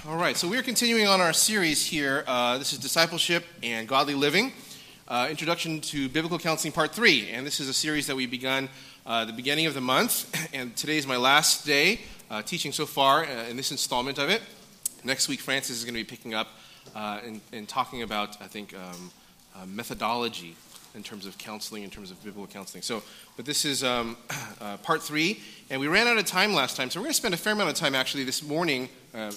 All right, so we're continuing on our series here. This is Discipleship and Godly Living, Introduction to Biblical Counseling Part 3. And this is a series that we begun at the beginning of the month. And today is my last day teaching so far in this installment of it. Next week, Francis is going to be picking up and talking about, I think, methodology in terms of counseling, in terms of biblical counseling. But this is Part 3. And we ran out of time last time, so we're going to spend a fair amount of time actually this morning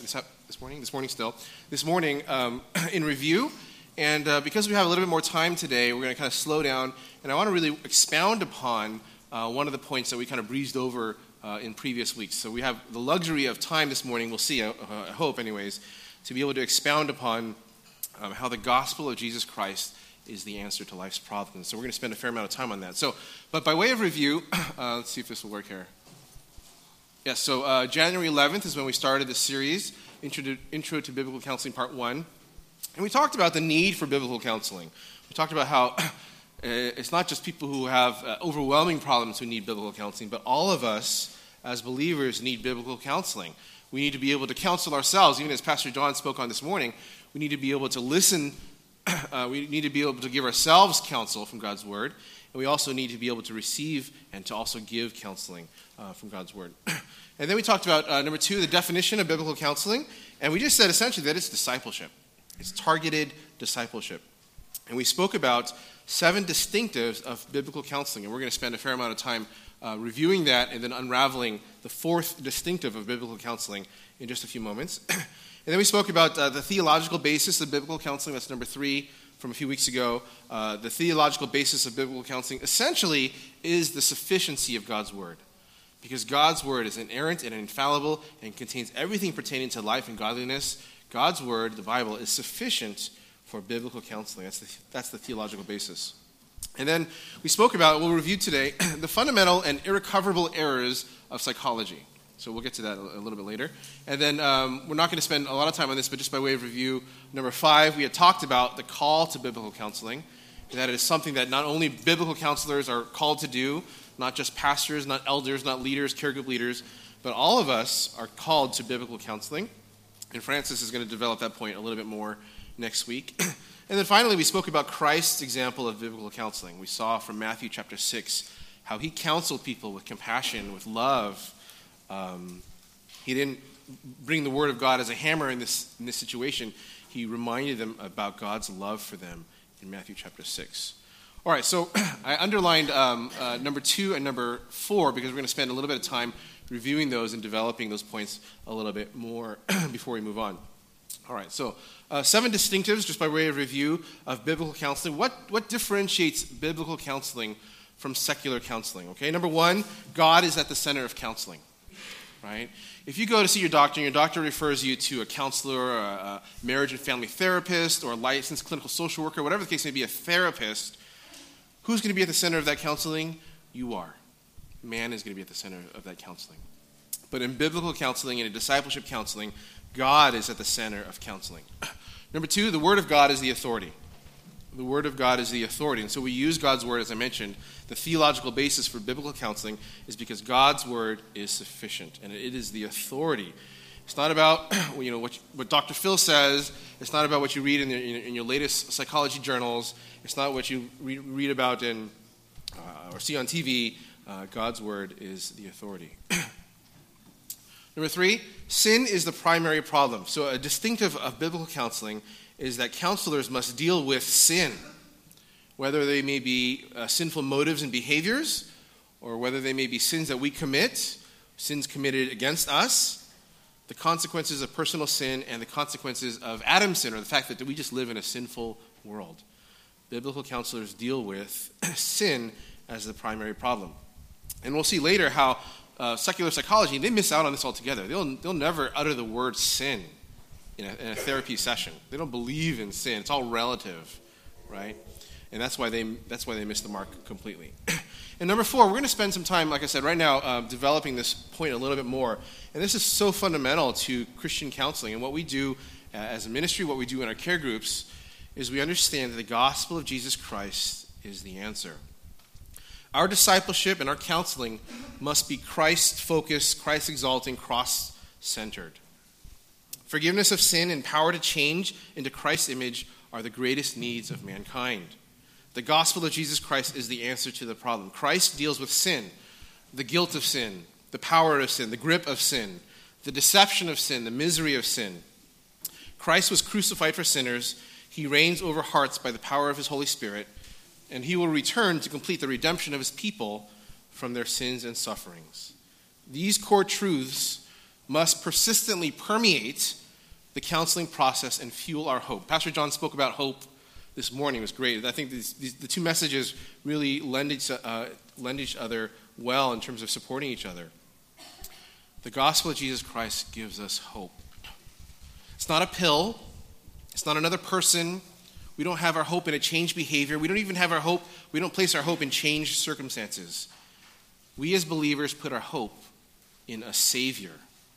in review. And because we have a little bit more time today, we're going to kind of slow down. And I want to really expound upon one of the points that we kind of breezed over in previous weeks. So we have the luxury of time this morning, we'll see, I hope anyways, to be able to expound upon how the gospel of Jesus Christ is the answer to life's problems. So we're going to spend a fair amount of time on that. But by way of review, let's see if this will work here. Yes, so January 11th is when we started this series, Intro to Biblical Counseling Part 1. And we talked about the need for biblical counseling. We talked about how it's not just people who have overwhelming problems who need biblical counseling, but all of us as believers need biblical counseling. We need to be able to counsel ourselves. Even as Pastor John spoke on this morning, we need to be able to listen. We need to be able to give ourselves counsel from God's Word. And we also need to be able to receive and to also give counseling from God's Word. And then we talked about, number 2, the definition of biblical counseling. And we just said essentially that it's discipleship. It's targeted discipleship. And we spoke about 7 distinctives of biblical counseling. And we're going to spend a fair amount of time reviewing that and then unraveling the 4th distinctive of biblical counseling in just a few moments. And then we spoke about the theological basis of biblical counseling. That's number 3 from a few weeks ago. The theological basis of biblical counseling essentially is the sufficiency of God's Word. Because God's Word is inerrant and infallible and contains everything pertaining to life and godliness. God's Word, the Bible, is sufficient for biblical counseling. That's the theological basis. And then we spoke about, we'll review today, the fundamental and irrecoverable errors of psychology. So we'll get to that a little bit later. And then we're not going to spend a lot of time on this, but just by way of review, number 5, we had talked about the call to biblical counseling. And that it is something that not only biblical counselors are called to do, not just pastors, not elders, not leaders, care group leaders, but all of us are called to biblical counseling. And Francis is going to develop that point a little bit more next week. And then finally, we spoke about Christ's example of biblical counseling. We saw from Matthew chapter 6 how he counseled people with compassion, with love. He didn't bring the word of God as a hammer in this situation. He reminded them about God's love for them in Matthew chapter 6. All right, so I underlined number 2 and number 4 because we're going to spend a little bit of time reviewing those and developing those points a little bit more before we move on. All right, so 7 distinctives, just by way of review, of biblical counseling. What differentiates biblical counseling from secular counseling? Okay, number 1, God is at the center of counseling. Right? If you go to see your doctor and your doctor refers you to a counselor or a marriage and family therapist or a licensed clinical social worker, whatever the case may be, a therapist, who's going to be at the center of that counseling? You are. Man is going to be at the center of that counseling. But in biblical counseling and in discipleship counseling, God is at the center of counseling. Number 2, the Word of God is the authority. The Word of God is the authority. And so we use God's Word, as I mentioned. The theological basis for biblical counseling is because God's Word is sufficient, and it is the authority. It's not about what Dr. Phil says. It's not about what you read in your latest psychology journals. It's not what you read about or see on TV. God's Word is the authority. Number 3, sin is the primary problem. So a distinctive of biblical counseling is that counselors must deal with sin, whether they may be sinful motives and behaviors, or whether they may be sins that we commit, sins committed against us, the consequences of personal sin, and the consequences of Adam's sin, or the fact that we just live in a sinful world. Biblical counselors deal with sin as the primary problem. And we'll see later how secular psychology, they miss out on this altogether. They'll never utter the word sin in a therapy session. They don't believe in sin. It's all relative, right? And that's why they miss the mark completely. And number 4, we're going to spend some time, like I said, right now, developing this point a little bit more. And this is so fundamental to Christian counseling. And what we do as a ministry, what we do in our care groups, is we understand that the gospel of Jesus Christ is the answer. Our discipleship and our counseling must be Christ-focused, Christ-exalting, cross-centered. Forgiveness of sin and power to change into Christ's image are the greatest needs of mankind. The gospel of Jesus Christ is the answer to the problem. Christ deals with sin, the guilt of sin, the power of sin, the grip of sin, the deception of sin, the misery of sin. Christ was crucified for sinners. He reigns over hearts by the power of his Holy Spirit, and he will return to complete the redemption of his people from their sins and sufferings. These core truths must persistently permeate the counseling process and fuel our hope. Pastor John spoke about hope this morning. It was great. I think the two messages really lend each other well in terms of supporting each other. The gospel of Jesus Christ gives us hope. It's not a pill. It's not another person. We don't have our hope in a changed behavior. We don't place our hope in changed circumstances. We as believers put our hope in a Savior.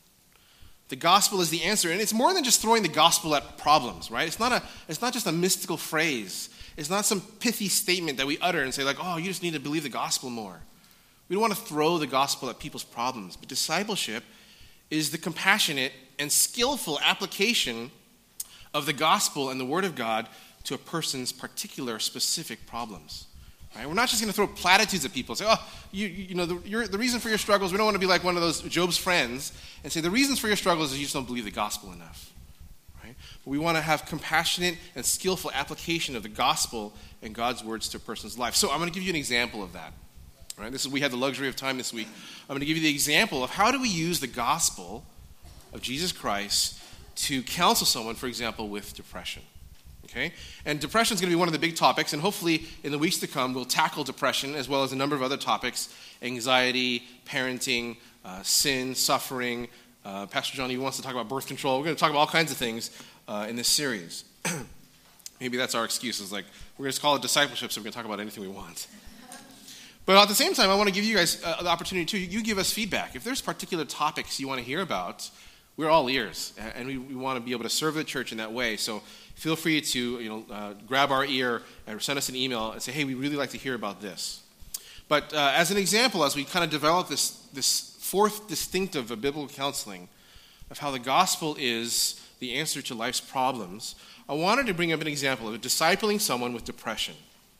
The gospel is the answer, and it's more than just throwing the gospel at problems, right? It's not just a mystical phrase. It's not some pithy statement that we utter and say like, oh, you just need to believe the gospel more. We don't want to throw the gospel at people's problems, but discipleship is the compassionate and skillful application of the gospel and the word of God to a person's particular specific problems. Right? We're not just going to throw platitudes at people and say, oh, the reason for your struggles, we don't want to be like one of those Job's friends and say the reasons for your struggles is you just don't believe the gospel enough. Right? But we want to have compassionate and skillful application of the gospel and God's words to a person's life. So I'm going to give you an example of that. Right? We had the luxury of time this week. I'm going to give you the example of how do we use the gospel of Jesus Christ to counsel someone, for example, with depression. Okay? And depression is going to be one of the big topics, and hopefully in the weeks to come we'll tackle depression as well as a number of other topics: anxiety, parenting, sin, suffering. Pastor John even wants to talk about birth control. We're going to talk about all kinds of things in this series. Maybe that's our excuse. Is like we're going to call it discipleship, so we're going to talk about anything we want. But at the same time, I want to give you guys the opportunity too. You give us feedback. If there's particular topics you want to hear about, we're all ears, and we want to be able to serve the church in that way. So feel free to grab our ear and send us an email and say, hey, we'd really like to hear about this. But as an example, as we kind of develop this fourth distinctive of biblical counseling of how the gospel is the answer to life's problems, I wanted to bring up an example of discipling someone with depression.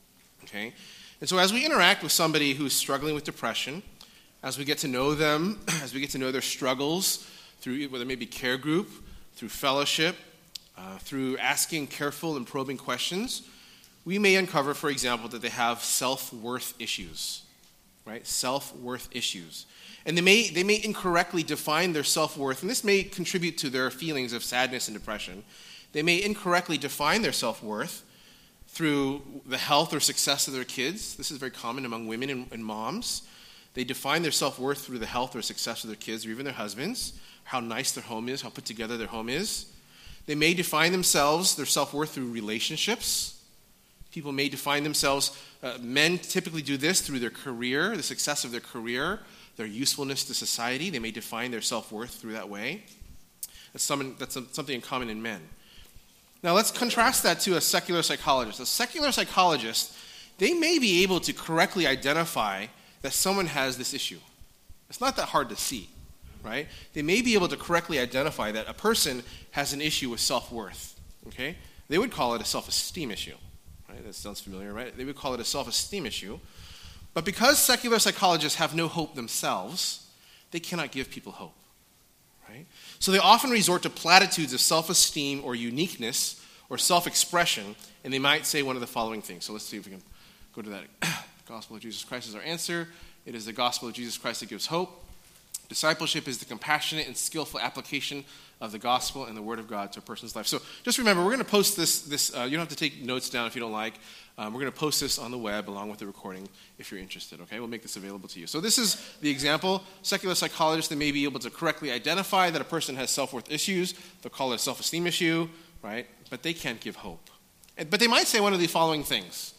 Okay? And so as we interact with somebody who's struggling with depression, as we get to know them, as we get to know their struggles, through whether it may be care group, through fellowship, through asking careful and probing questions, we may uncover, for example, that they have self-worth issues, right? Self-worth issues. And they may incorrectly define their self-worth, and this may contribute to their feelings of sadness and depression. They may incorrectly define their self-worth through the health or success of their kids. This is very common among women and moms. They define their self-worth through the health or success of their kids or even their husbands, how nice their home is, how put together their home is. They may define themselves, their self-worth, through relationships. People may define themselves, men typically do this through their career, the success of their career, their usefulness to society. They may define their self-worth through that way. That's something in common in men. Now let's contrast that to a secular psychologist. A secular psychologist, they may be able to correctly identify that someone has this issue. It's not that hard to see, right? They may be able to correctly identify that a person has an issue with self-worth, okay? They would call it a self-esteem issue, right? That sounds familiar, right? They would call it a self-esteem issue. But because secular psychologists have no hope themselves, they cannot give people hope, right? So they often resort to platitudes of self-esteem or uniqueness or self-expression, and they might say one of the following things. So let's see if we can go to that. Gospel of Jesus Christ is our answer. It is the gospel of Jesus Christ that gives hope. Discipleship is the compassionate and skillful application of the gospel and the word of God to a person's life. So just remember, we're going to post this you don't have to take notes down if you don't like. We're going to post this on the web along with the recording if you're interested, okay? We'll make this available to you. So this is the example. Secular psychologists, they may be able to correctly identify that a person has self-worth issues. They'll call it a self-esteem issue, right? But they can't give hope. But they might say one of the following things.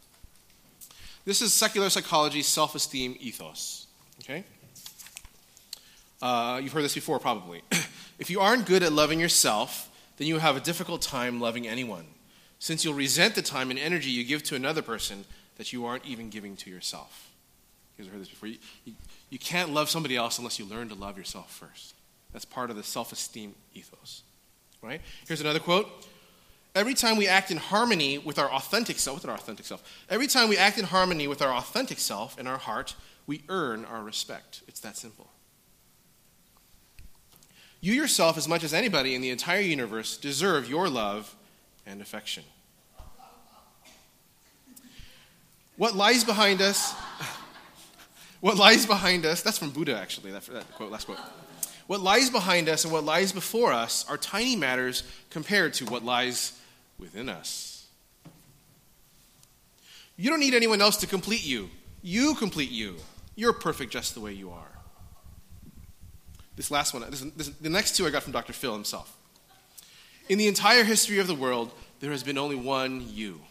This is secular psychology's self-esteem ethos, okay? You've heard this before, probably. If you aren't good at loving yourself, then you have a difficult time loving anyone, since you'll resent the time and energy you give to another person that you aren't even giving to yourself. You guys have heard this before. You can't love somebody else unless you learn to love yourself first. That's part of the self-esteem ethos. right? Here's another quote. Every time we act in harmony with our authentic self, every time we act in harmony with our authentic self in our heart, we earn our respect. It's that simple. You yourself, as much as anybody in the entire universe, deserve your love and affection. What lies behind us, that's from Buddha actually, that quote, last quote. What lies behind us and what lies before us are tiny matters compared to what lies within us. You don't need anyone else to complete you. You complete you. You're perfect just the way you are. This last one, the next two I got from Dr. Phil himself. In the entire history of the world, there has been only one you.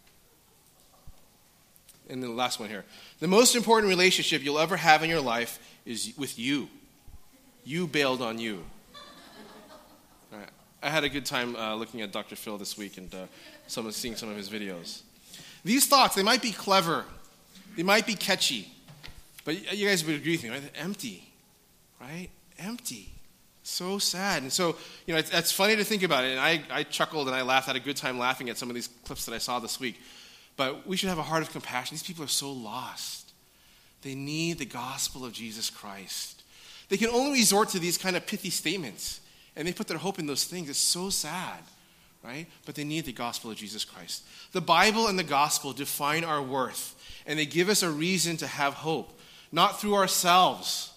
And then the last one here. The most important relationship you'll ever have in your life is with you. You bailed on you. All right. I had a good time looking at Dr. Phil this week and seeing some of his videos. These thoughts, they might be clever. They might be catchy. But you guys would agree with me, right? They're empty, right? Empty. So sad. And so, it's funny to think about it. And I chuckled and I laughed, had a good time laughing at some of these clips that I saw this week. But we should have a heart of compassion. These people are so lost. They need the gospel of Jesus Christ. They can only resort to these kind of pithy statements. And they put their hope in those things. It's so sad, right? But they need the gospel of Jesus Christ. The Bible and the gospel define our worth. And they give us a reason to have hope. Not through ourselves.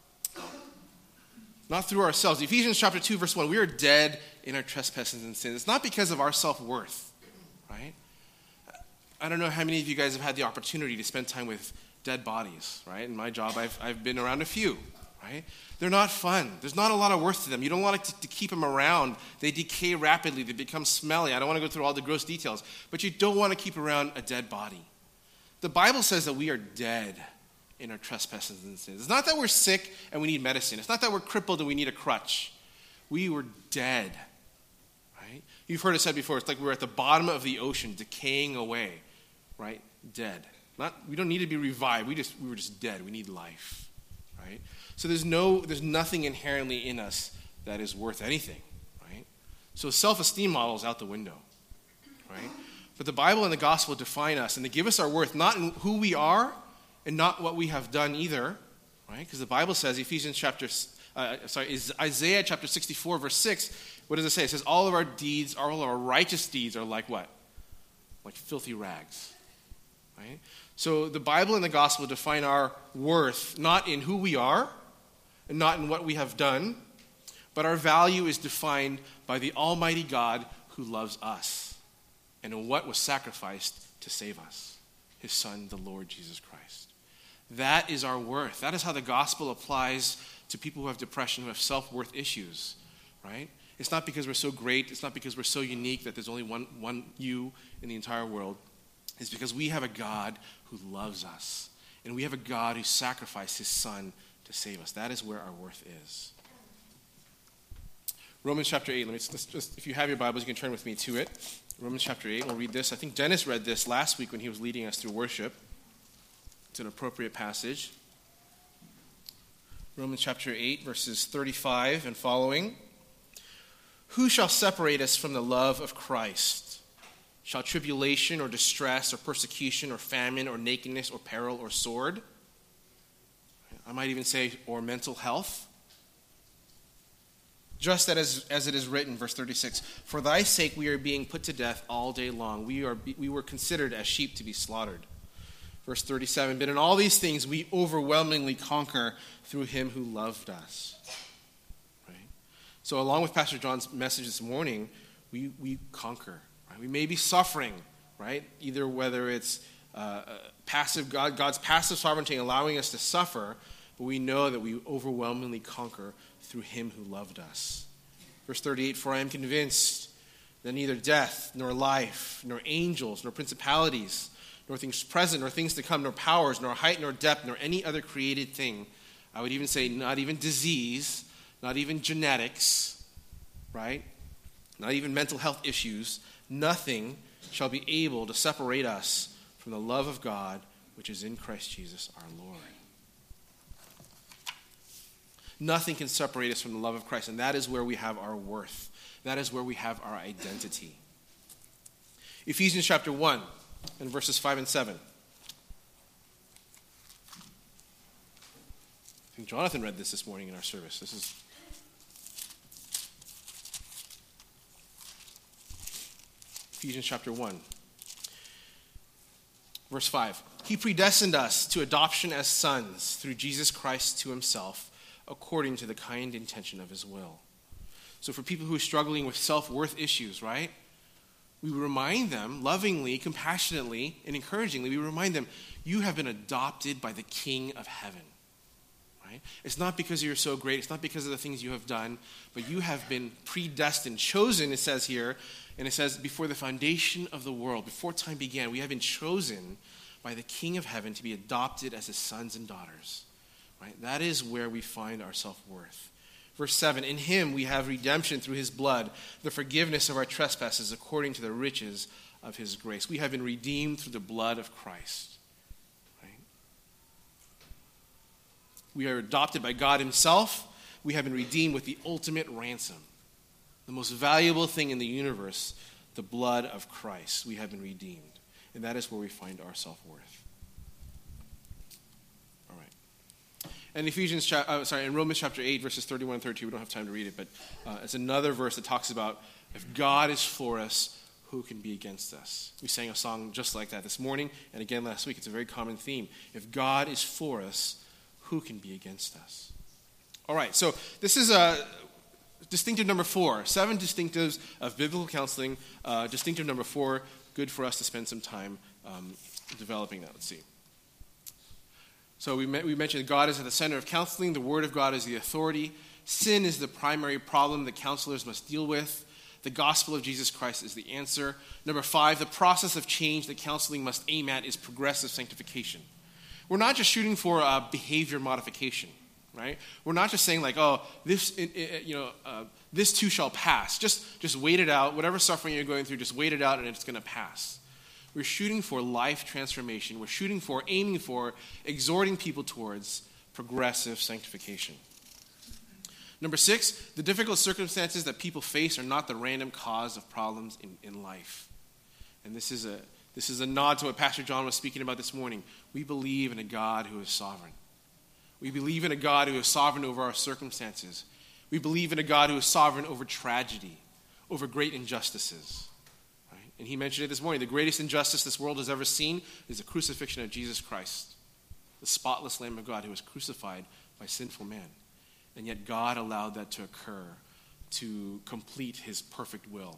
Not through ourselves. Ephesians chapter 2, verse 1, we are dead in our trespasses and sins. It's not because of our self-worth, right? I don't know how many of you guys have had the opportunity to spend time with dead bodies, right? In my job, I've been around a few, right? They're not fun. There's not a lot of worth to them. You don't want to keep them around. They decay rapidly. They become smelly. I don't want to go through all the gross details, but you don't want to keep around a dead body. The Bible says that we are dead in our trespasses and sins. It's not that we're sick and we need medicine. It's not that we're crippled and we need a crutch. We were dead, right? You've heard it said before, it's like we're at the bottom of the ocean, decaying away, right? Dead. We don't need to be revived. We were just dead. We need life, right? So there's nothing inherently in us that is worth anything, right? So self-esteem model is out the window, right? But the Bible and the gospel define us, and they give us our worth, not in who we are, and not what we have done either, right? Because the Bible says, Isaiah chapter 64, verse 6, what does it say? It says, all of our righteous deeds are like what? Like filthy rags, right? So the Bible and the gospel define our worth not in who we are and not in what we have done, but our value is defined by the Almighty God who loves us and in what was sacrificed to save us, his Son, the Lord Jesus Christ. That is our worth. That is how the gospel applies to people who have depression, who have self-worth issues, right? It's not because we're so great. It's not because we're so unique that there's only one you in the entire world. It's because we have a God who loves us. And we have a God who sacrificed his Son to save us. That is where our worth is. Romans chapter 8. Let's just, if you have your Bibles, you can turn with me to it. Romans chapter 8. We'll read this. I think Dennis read this last week when he was leading us through worship. It's an appropriate passage. Romans chapter 8, verses 35 and following. Who shall separate us from the love of Christ? Shall tribulation or distress or persecution or famine or nakedness or peril or sword? I might even say, or mental health. Just as it is written, verse 36, for thy sake we are being put to death all day long. We were considered as sheep to be slaughtered. Verse 37, but in all these things we overwhelmingly conquer through him who loved us. Right? So along with Pastor John's message this morning, we conquer. Right? We may be suffering, right? Either whether it's God's passive sovereignty allowing us to suffer, but we know that we overwhelmingly conquer through him who loved us. Verse 38, for I am convinced that neither death, nor life, nor angels, nor principalities, nor things present, nor things to come, nor powers, nor height, nor depth, nor any other created thing. I would even say not even disease, not even genetics, right? Not even mental health issues. Nothing shall be able to separate us from the love of God, which is in Christ Jesus our Lord. Nothing can separate us from the love of Christ, and that is where we have our worth. That is where we have our identity. Ephesians chapter 1 and verses 5 and 7. I think Jonathan read this morning in our service. This is Ephesians chapter 1, verse 5. He predestined us to adoption as sons through Jesus Christ to himself, according to the kind intention of his will. So for people who are struggling with self-worth issues, right? We remind them lovingly, compassionately, and encouragingly, we remind them, you have been adopted by the King of heaven. Right? It's not because you're so great, it's not because of the things you have done, but you have been predestined, chosen, it says here, and it says, before the foundation of the world, before time began, we have been chosen by the King of heaven to be adopted as his sons and daughters. Right? That is where we find our self-worth. Verse 7, in him we have redemption through his blood, the forgiveness of our trespasses according to the riches of his grace. We have been redeemed through the blood of Christ. Right? We are adopted by God himself. We have been redeemed with the ultimate ransom. The most valuable thing in the universe, the blood of Christ. We have been redeemed. And that is where we find our self-worth. All right. And in Romans chapter 8, verses 31 and 32, we don't have time to read it, but it's another verse that talks about if God is for us, who can be against us? We sang a song just like that this morning, and again last week. It's a very common theme. If God is for us, who can be against us? All right, so this is distinctive number 4, 7 distinctives of biblical counseling. Distinctive number 4, good for us to spend some time developing that. Let's see. So we mentioned God is at the center of counseling. The Word of God is the authority. Sin is the primary problem that counselors must deal with. The gospel of Jesus Christ is the answer. Number 5, the process of change that counseling must aim at is progressive sanctification. We're not just shooting for behavior modification, right? We're not just saying like, oh, this too shall pass. Just wait it out. Whatever suffering you're going through, just wait it out and it's going to pass. We're shooting for life transformation. We're aiming for, exhorting people towards progressive sanctification. Number 6, the difficult circumstances that people face are not the random cause of problems in life. And this is a nod to what Pastor John was speaking about this morning. We believe in a God who is sovereign. We believe in a God who is sovereign over our circumstances. We believe in a God who is sovereign over tragedy, over great injustices. Right? And he mentioned it this morning. The greatest injustice this world has ever seen is the crucifixion of Jesus Christ, the spotless Lamb of God who was crucified by sinful man. And yet God allowed that to occur to complete his perfect will.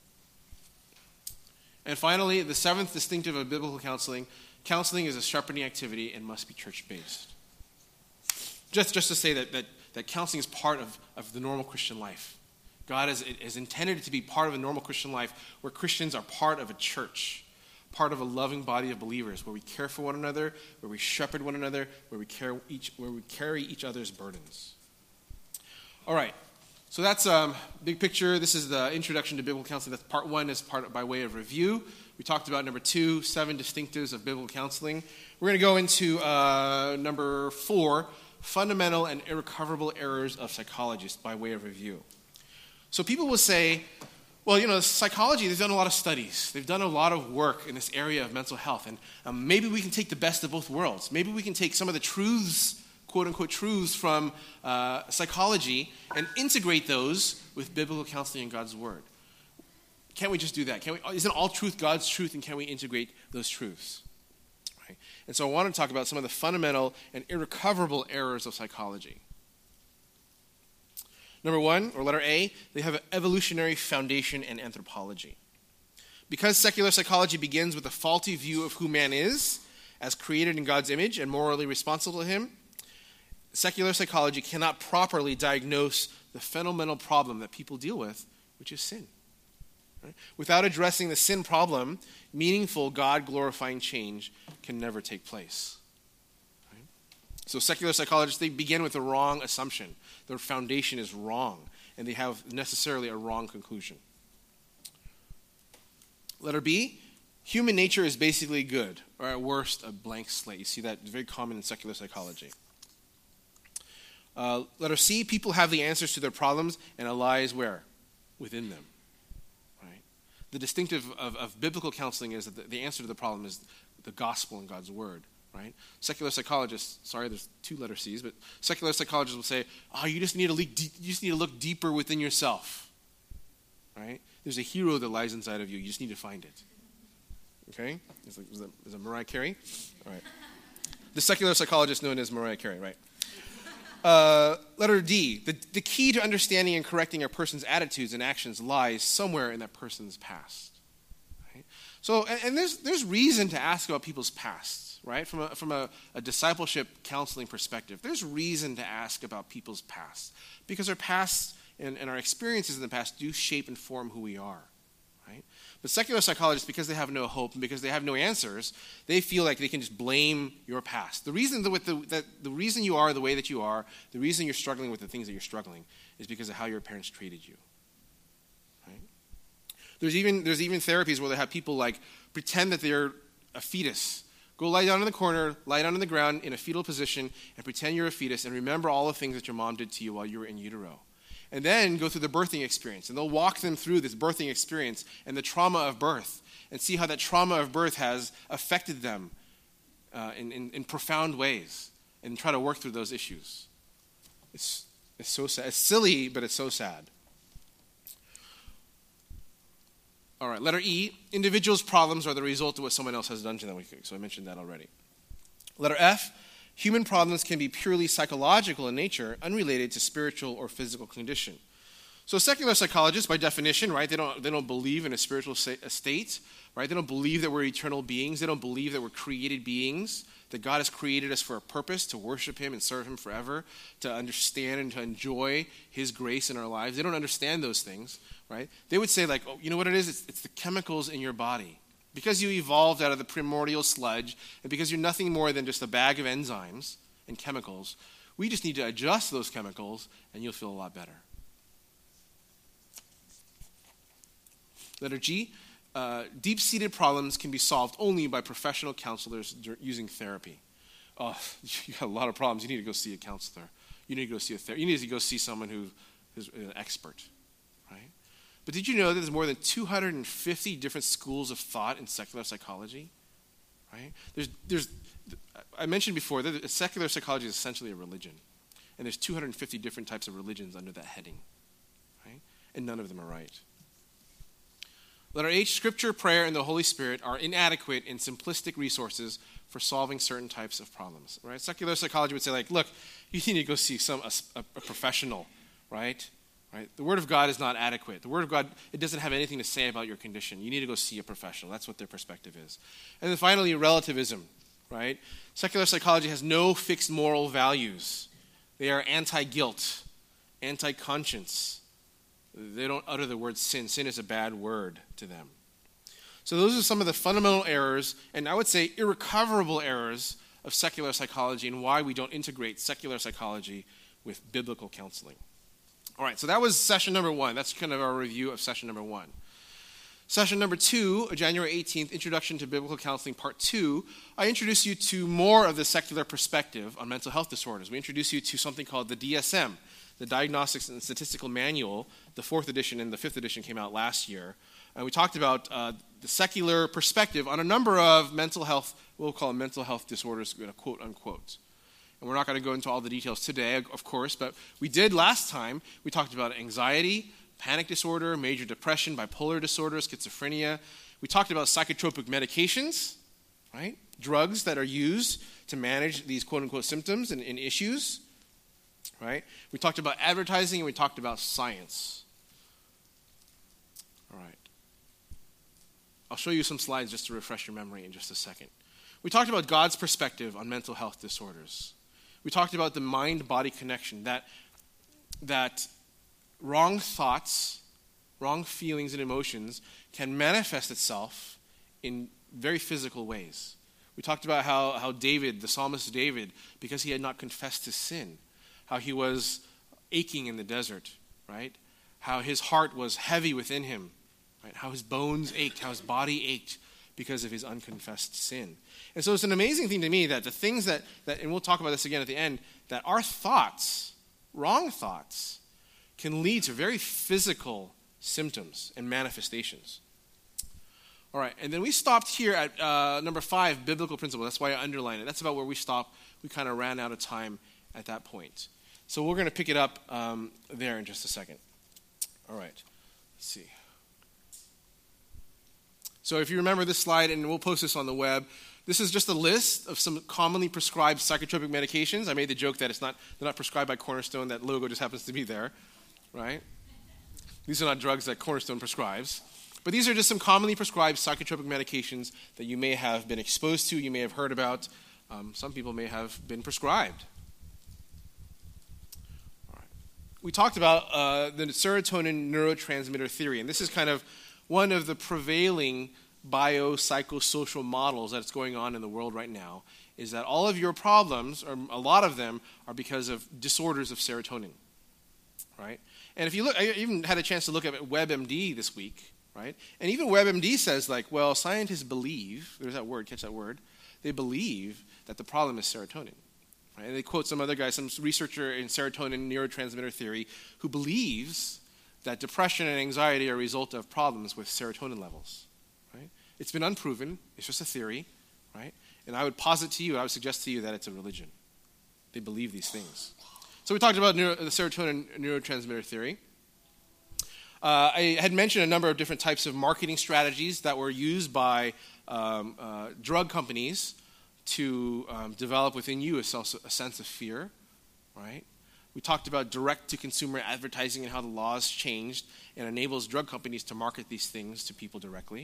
And finally, the 7th distinctive of biblical counseling, counseling is a shepherding activity and must be church-based. Just to say that counseling is part of the normal Christian life. God has intended it to be part of a normal Christian life where Christians are part of a church, part of a loving body of believers, where we care for one another, where we shepherd one another, where we carry each other's burdens. All right, so that's big picture. This is the introduction to biblical counseling. That's part 1, is part by way of review. We talked about number 2, 7 distinctives of biblical counseling. We're going to go into number 4, fundamental and irrecoverable errors of psychologists by way of review. So people will say, well, psychology, they've done a lot of studies. They've done a lot of work in this area of mental health. And maybe we can take the best of both worlds. Maybe we can take some of the truths, quote-unquote truths from psychology and integrate those with biblical counseling and God's Word. Can't we just do that? Isn't all truth God's truth, and can we integrate those truths? Right? And so I want to talk about some of the fundamental and irrecoverable errors of psychology. Number 1, or letter A, they have an evolutionary foundation in anthropology. Because secular psychology begins with a faulty view of who man is, as created in God's image and morally responsible to him, secular psychology cannot properly diagnose the fundamental problem that people deal with, which is sin. Right? Without addressing the sin problem, meaningful God-glorifying change can never take place. Right? So secular psychologists, they begin with the wrong assumption. Their foundation is wrong, and they have necessarily a wrong conclusion. Letter B, human nature is basically good, or at worst, a blank slate. You see that very common in secular psychology. Letter C, people have the answers to their problems, and it lies where? Within them. Right? The distinctive of biblical counseling is that the answer to the problem is the gospel and God's word. Right? Secular psychologists, sorry, there's 2 letter C's, but secular psychologists will say, you just need to look deeper within yourself. Right? There's a hero that lies inside of you. You just need to find it. Okay? Is that Mariah Carey? All right. The secular psychologist known as Mariah Carey, right? Letter D, the key to understanding and correcting a person's attitudes and actions lies somewhere in that person's past. Right? So, and there's reason to ask about people's pasts. Right? From a discipleship counseling perspective, there's reason to ask about people's past because our past and our experiences in the past do shape and form who we are. Right? But secular psychologists, because they have no hope and because they have no answers, they feel like they can just blame your past. The reason the reason you are the way that you are, the reason you're struggling with the things that you're struggling, is because of how your parents treated you. Right? There's even therapies where they have people like pretend that they're a fetus. Go lie down in the corner, lie down on the ground in a fetal position, and pretend you're a fetus, and remember all the things that your mom did to you while you were in utero. And then go through the birthing experience, and they'll walk them through this birthing experience and the trauma of birth, and see how that trauma of birth has affected them in profound ways, and try to work through those issues. It's so sad. It's silly, but it's so sad. All right, letter E, individuals' problems are the result of what someone else has done to them. So I mentioned that already. Letter F, human problems can be purely psychological in nature, unrelated to spiritual or physical condition. So secular psychologists, by definition, right, they don't believe in a spiritual state, right? They don't believe that we're eternal beings. They don't believe that we're created beings, that God has created us for a purpose, to worship him and serve him forever, to understand and to enjoy his grace in our lives. They don't understand those things, right? They would say, like, you know what it is? It's the chemicals in your body. Because you evolved out of the primordial sludge, and because you're nothing more than just a bag of enzymes and chemicals, we just need to adjust those chemicals, and you'll feel a lot better. Letter G, deep-seated problems can be solved only by professional counselors using therapy. Oh, you got a lot of problems. You need to go see a counselor. You need to go see you need to go see someone who's an expert, right? But did you know that there's more than 250 different schools of thought in secular psychology? Right? I mentioned before that secular psychology is essentially a religion, and there's 250 different types of religions under that heading, right? And none of them are right. Letter H, Scripture, prayer, and the Holy Spirit are inadequate and simplistic resources for solving certain types of problems. Right? Secular psychology would say, like, look, you need to go see a professional, right? Right? The Word of God is not adequate. The Word of God, it doesn't have anything to say about your condition. You need to go see a professional. That's what their perspective is. And then finally, relativism. Right? Secular psychology has no fixed moral values. They are anti-guilt, anti-conscience. They don't utter the word sin. Sin is a bad word to them. So those are some of the fundamental errors, and I would say irrecoverable errors, of secular psychology and why we don't integrate secular psychology with biblical counseling. All right, so that was session number 1. That's kind of our review of session number 1. Session number 2, January 18th, Introduction to Biblical Counseling, Part 2, I introduce you to more of the secular perspective on mental health disorders. We introduce you to something called the DSM, the Diagnostics and Statistical Manual. The 4th edition and the 5th edition came out last year. And we talked about the secular perspective on a number of mental health, we'll call them mental health disorders, quote unquote. And we're not going to go into all the details today, of course, but we did last time. We talked about anxiety, panic disorder, major depression, bipolar disorder, schizophrenia. We talked about psychotropic medications, right? Drugs that are used to manage these quote unquote symptoms and issues, right? We talked about advertising and we talked about science. All right. I'll show you some slides just to refresh your memory in just a second. We talked about God's perspective on mental health disorders. We talked about the mind-body connection, that wrong thoughts, wrong feelings and emotions can manifest itself in very physical ways. We talked about how David, the psalmist David, because he had not confessed his sin, how he was aching in the desert, right? How his heart was heavy within him, right? How his bones ached, how his body ached because of his unconfessed sin. And so it's an amazing thing to me that the things that and we'll talk about this again at the end, that our thoughts wrong thoughts can lead to very physical symptoms and manifestations. All right, and then we stopped here at number 5, biblical principle. That's why I underlined it. That's about where we stopped. We kind of ran out of time at that point. So we're going to pick it up there in just a second. All right, let's see. So if you remember this slide, and we'll post this on the web, this is just a list of some commonly prescribed psychotropic medications. I made the joke that they're not prescribed by Cornerstone. That logo just happens to be there, right? These are not drugs that Cornerstone prescribes. But these are just some commonly prescribed psychotropic medications that you may have been exposed to, you may have heard about. Some people may have been prescribed. All right. We talked about the serotonin neurotransmitter theory, and this is kind of one of the prevailing biopsychosocial models that's going on in the world right now, is that all of your problems, or a lot of them, are because of disorders of serotonin, right? And if you look, I even had a chance to look at WebMD this week, right? And even WebMD says, like, well, scientists believe, there's that word, catch that word, they believe that the problem is serotonin. Right? And they quote some other guy, some researcher in serotonin neurotransmitter theory, who believes that depression and anxiety are a result of problems with serotonin levels. Right? It's been unproven. It's just a theory. Right? And I would posit to you, I would suggest to you that it's a religion. They believe these things. So we talked about the serotonin neurotransmitter theory. I had mentioned a number of different types of marketing strategies that were used by drug companies to develop within you a sense of fear, right? We talked about direct-to-consumer advertising and how the laws changed and enables drug companies to market these things to people directly.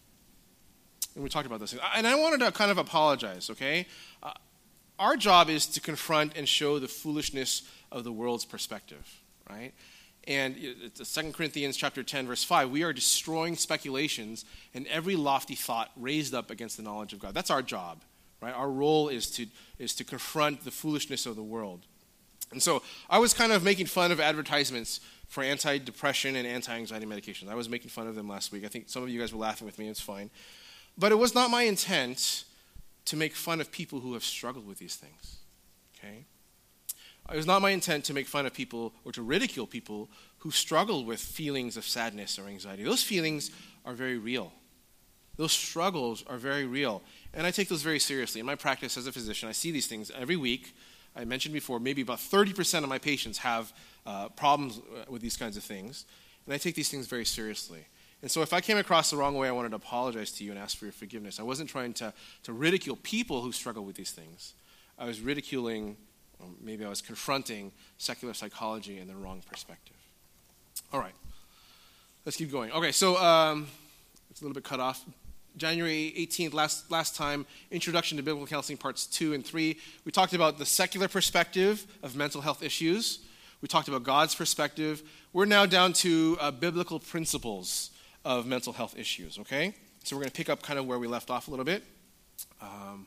And we talked about those things. And I wanted to kind of apologize, okay? Our job is to confront and show the foolishness of the world's perspective, right? And it's 2 Corinthians chapter 10, verse 5, we are destroying speculations and every lofty thought raised up against the knowledge of God. That's our job, right? Our role is to confront the foolishness of the world. And so I was kind of making fun of advertisements for anti-depression and anti-anxiety medications. I was making fun of them last week. I think some of you guys were laughing with me. It's fine. But it was not my intent to make fun of people who have struggled with these things, okay? It was not my intent to make fun of people or to ridicule people who struggle with feelings of sadness or anxiety. Those feelings are very real. Those struggles are very real. And I take those very seriously. In my practice as a physician, I see these things every week. I mentioned before, maybe about 30% of my patients have problems with these kinds of things. And I take these things very seriously. And so if I came across the wrong way, I wanted to apologize to you and ask for your forgiveness. I wasn't trying to ridicule people who struggle with these things. I was ridiculing, or maybe I was confronting secular psychology in the wrong perspective. All right. Let's keep going. Okay, so it's a little bit cut off. January 18th, last time, Introduction to Biblical Counseling, Parts 2 and 3. We talked about the secular perspective of mental health issues. We talked about God's perspective. We're now down to biblical principles of mental health issues, okay? So we're going to pick up kind of where we left off a little bit. Let's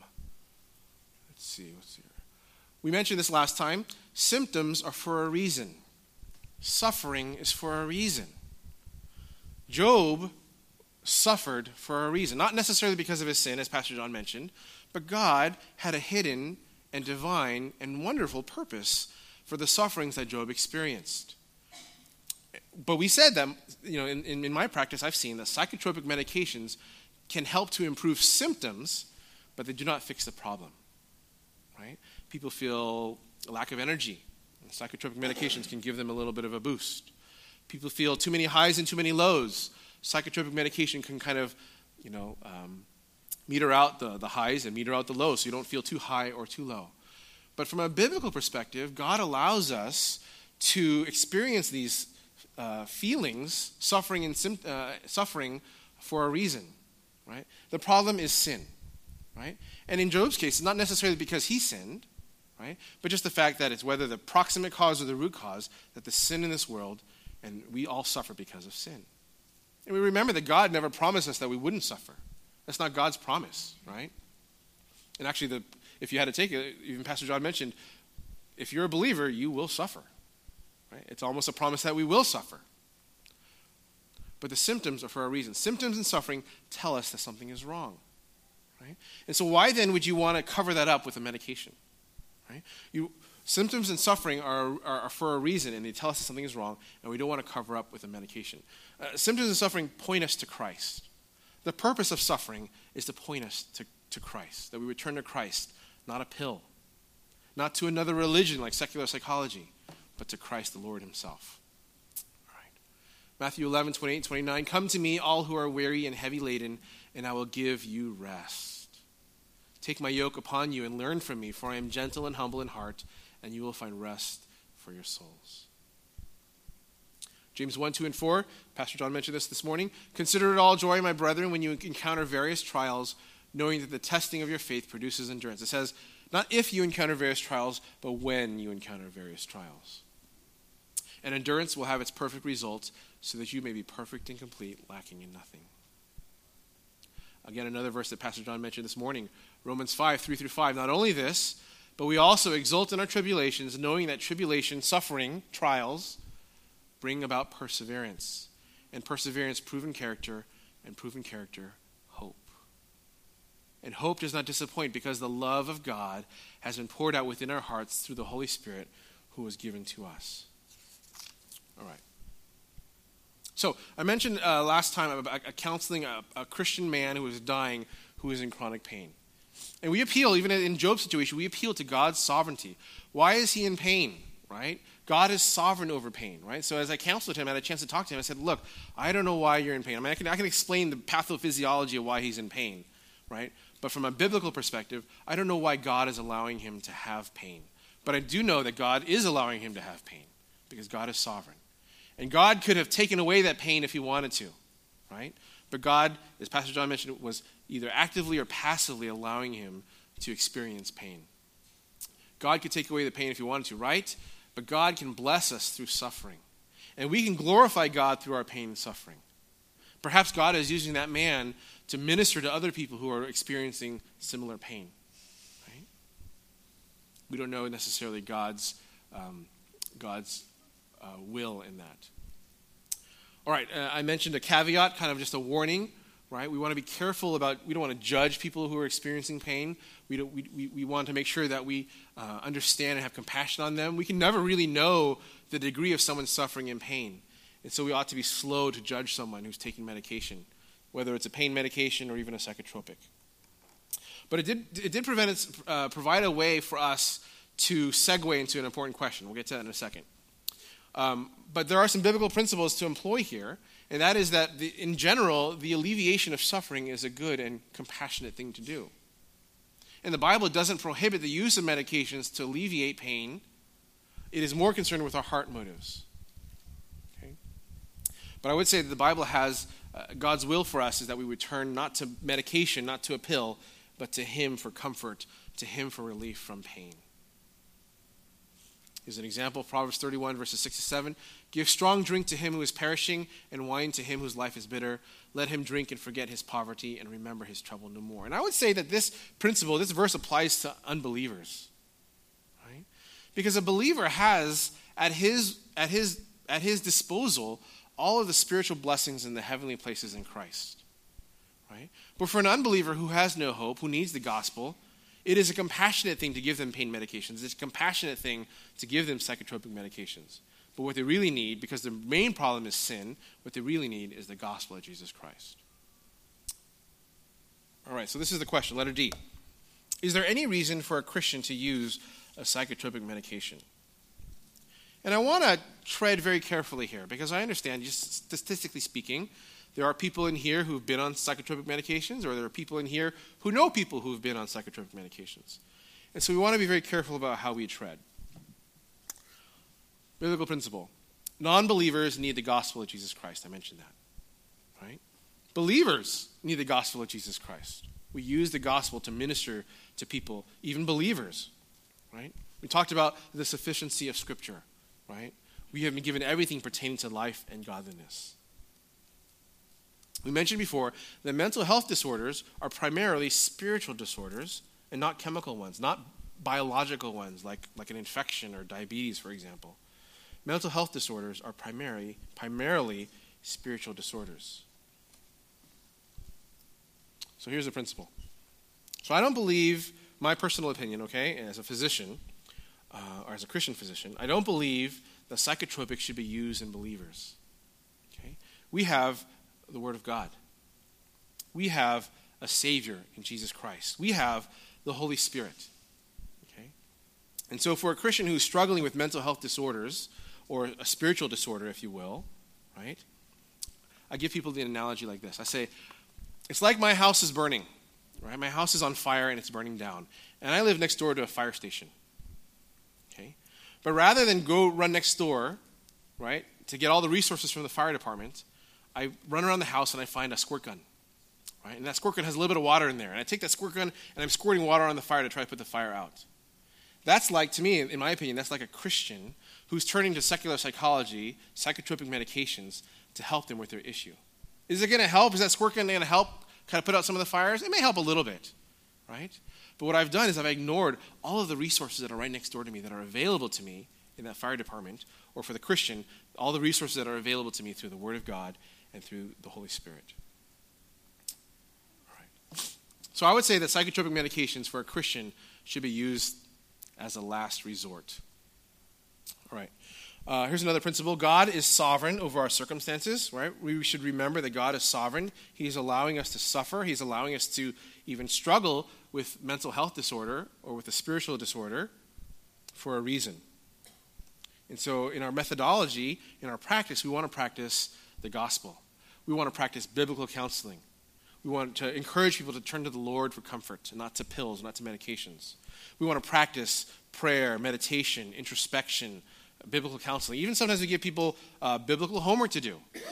see, what's here? We mentioned this last time. Symptoms are for a reason. Suffering is for a reason. Job suffered for a reason, not necessarily because of his sin, as Pastor John mentioned, but God had a hidden and divine and wonderful purpose for the sufferings that Job experienced. But we said that, in my practice, I've seen that psychotropic medications can help to improve symptoms, but they do not fix the problem, right? People feel a lack of energy, and psychotropic medications can give them a little bit of a boost. People feel too many highs and too many lows. Psychotropic medication can kind of, meter out the highs and meter out the lows so you don't feel too high or too low. But from a biblical perspective, God allows us to experience these feelings, suffering for a reason, right? The problem is sin, right? And in Job's case, it's not necessarily because he sinned, right? But just the fact that it's whether the proximate cause or the root cause, that the sin in this world, and we all suffer because of sin. And we remember that God never promised us that we wouldn't suffer. That's not God's promise, right? And actually, if you had to take it, even Pastor John mentioned, if you're a believer, you will suffer. Right? It's almost a promise that we will suffer. But the symptoms are for a reason. Symptoms and suffering tell us that something is wrong. Right? And so why then would you want to cover that up with a medication? Right? Symptoms and suffering are for a reason, and they tell us that something is wrong, and we don't want to cover up with a medication. Symptoms and suffering point us to Christ. The purpose of suffering is to point us to Christ, that we return to Christ, not a pill, not to another religion like secular psychology, but to Christ the Lord himself. All right. Matthew 11, 28, 29, come to me, all who are weary and heavy laden, and I will give you rest. Take my yoke upon you and learn from me, for I am gentle and humble in heart, and you will find rest for your souls. James 1, 2, and 4, Pastor John mentioned this morning. Consider it all joy, my brethren, when you encounter various trials, knowing that the testing of your faith produces endurance. It says, not if you encounter various trials, but when you encounter various trials. And endurance will have its perfect result, so that you may be perfect and complete, lacking in nothing. Again, another verse that Pastor John mentioned this morning, Romans 5, 3 through 5. Not only this, but we also exult in our tribulations, knowing that tribulation, suffering, trials, bring about perseverance. And perseverance, proven character, and proven character, hope. And hope does not disappoint, because the love of God has been poured out within our hearts through the Holy Spirit who was given to us. All right. So I mentioned last time about counseling a Christian man who was dying, who was in chronic pain. And we appeal, even in Job's situation, we appeal to God's sovereignty. Why is he in pain, right? God is sovereign over pain, right? So as I counseled him, I had a chance to talk to him. I said, look, I don't know why you're in pain. I mean, I can explain the pathophysiology of why he's in pain, right? But from a biblical perspective, I don't know why God is allowing him to have pain. But I do know that God is allowing him to have pain, because God is sovereign. And God could have taken away that pain if he wanted to, right? But God, as Pastor John mentioned, was either actively or passively allowing him to experience pain. God could take away the pain if he wanted to, right? But God can bless us through suffering. And we can glorify God through our pain and suffering. Perhaps God is using that man to minister to other people who are experiencing similar pain, right? We don't know necessarily God's will in that. All right, I mentioned a caveat, kind of just a warning, right? We want to be careful we don't want to judge people who are experiencing pain. We want to make sure that we understand and have compassion on them. We can never really know the degree of someone's suffering and pain. And so we ought to be slow to judge someone who's taking medication, whether it's a pain medication or even a psychotropic. But it did provide a way for us to segue into an important question. We'll get to that in a second. But there are some biblical principles to employ here, and that is that, in general, the alleviation of suffering is a good and compassionate thing to do. And the Bible doesn't prohibit the use of medications to alleviate pain. It is more concerned with our heart motives. Okay? But I would say that the Bible has God's will for us is that we would turn not to medication, not to a pill, but to him for comfort, to him for relief from pain. Here's an example, Proverbs 31, verses 6 to 7. Give strong drink to him who is perishing, and wine to him whose life is bitter. Let him drink and forget his poverty, and remember his trouble no more. And I would say that this principle, this verse applies to unbelievers, right? Because a believer has at his disposal all of the spiritual blessings in the heavenly places in Christ, right? But for an unbeliever who has no hope, who needs the gospel, it is a compassionate thing to give them pain medications. It's a compassionate thing to give them psychotropic medications. But what they really need, because the main problem is sin, what they really need is the gospel of Jesus Christ. All right, so this is the question, letter D. Is there any reason for a Christian to use a psychotropic medication? And I want to tread very carefully here, because I understand, just statistically speaking, there are people in here who've been on psychotropic medications, or there are people in here who know people who've been on psychotropic medications. And so we want to be very careful about how we tread. Biblical principle. Non-believers need the gospel of Jesus Christ. I mentioned that. Right? Believers need the gospel of Jesus Christ. We use the gospel to minister to people, even believers. Right? We talked about the sufficiency of Scripture. Right? We have been given everything pertaining to life and godliness. We mentioned before that mental health disorders are primarily spiritual disorders and not chemical ones, not biological ones like an infection or diabetes, for example. Mental health disorders are primarily spiritual disorders. So here's the principle. So I don't believe, my personal opinion, okay, as a physician, or as a Christian physician, I don't believe that psychotropics should be used in believers. Okay? We have the Word of God. We have a Savior in Jesus Christ. We have the Holy Spirit. Okay? And so for a Christian who's struggling with mental health disorders, or a spiritual disorder, if you will, right? I give people the analogy like this. I say, it's like my house is burning, right? My house is on fire and it's burning down. And I live next door to a fire station. Okay? But rather than go run next door, right, to get all the resources from the fire department, I run around the house and I find a squirt gun. Right? And that squirt gun has a little bit of water in there. And I take that squirt gun and I'm squirting water on the fire to try to put the fire out. That's like, to me, in my opinion, that's like a Christian who's turning to secular psychology, psychotropic medications, to help them with their issue. Is it going to help? Is that squirt gun going to help kind of put out some of the fires? It may help a little bit, right? But what I've done is I've ignored all of the resources that are right next door to me that are available to me in that fire department, or for the Christian, all the resources that are available to me through the Word of God and through the Holy Spirit. All right. So I would say that psychotropic medications for a Christian should be used as a last resort. All right. Here's another principle. God is sovereign over our circumstances, right? We should remember that God is sovereign. He's allowing us to suffer. He's allowing us to even struggle with mental health disorder or with a spiritual disorder for a reason. And so in our methodology, in our practice, we want to practice the gospel. We want to practice biblical counseling. We want to encourage people to turn to the Lord for comfort, and not to pills, not to medications. We want to practice prayer, meditation, introspection, biblical counseling. Even sometimes we give people biblical homework to do.